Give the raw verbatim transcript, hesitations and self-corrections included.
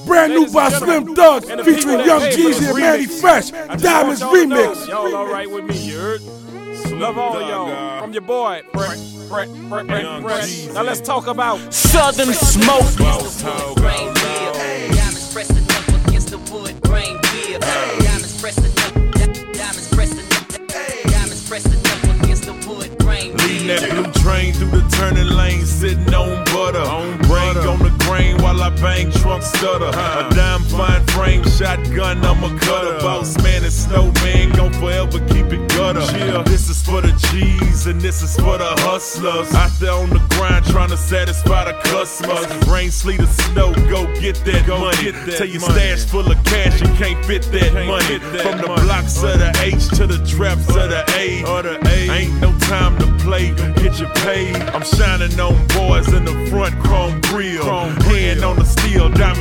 brand new by Slim Thug, featuring Young Jeezy and Manny Fresh. Diamonds remix. Y'all alright with me, you heard? Love all y'all. From your boy, Brett, Brett, Brett, Brett, Brett. Now let's talk about Southern Smoke. Diamonds pressing up against the wood grain wheel. Diamonds pressing up, diamonds pressing up, diamonds pressing up against the wood grain wheel. Leading that blue train through the turning lane, sitting on butter. On brain on the grain while I bang trunk stutter. A dime fine frame shotgun, I'm a cutter. Boss man and snowman gon' forever keep it gutter. Yeah. This is for the G's and this is for the hustlers. Out there on the grind trying to satisfy the customers. Rain, sleet, or snow, go get that go money. Get that Tell your money. Stash full of cash, you can't fit that can't money. Fit that From the money. Blocks of the H to the traps of the A. Or the A. Ain't no time to play, get you paid. I'm shining on boys in the front, chrome grill. Chrome hand on the steel, diamond.